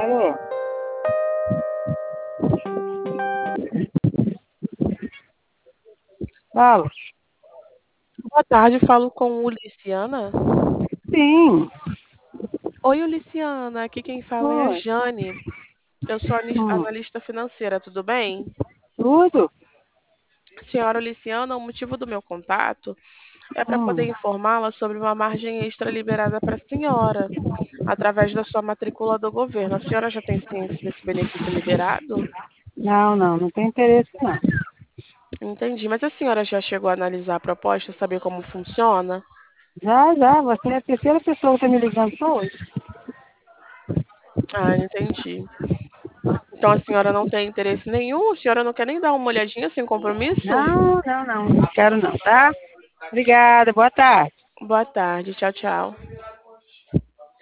Alô? Fala. Boa tarde, falo com o Liciana. Sim. Oi, Liciana, aqui quem fala é a Oi. Jane. Eu sou Hum. analista financeira, tudo bem? Tudo? Senhora Liciana, o motivo do meu contato é para poder Hum. informá-la sobre uma margem extra liberada para a senhora, através da sua matrícula do governo. A senhora já tem ciência desse benefício liberado? Não tem interesse não. Entendi, mas a senhora já chegou a analisar a proposta, saber como funciona? Já, você é a terceira pessoa que está me ligando só hoje. Ah, entendi. Então a senhora não tem interesse nenhum? A senhora não quer nem dar uma olhadinha sem compromisso? Não quero não, tá? Obrigada, boa tarde. Boa tarde, tchau, tchau.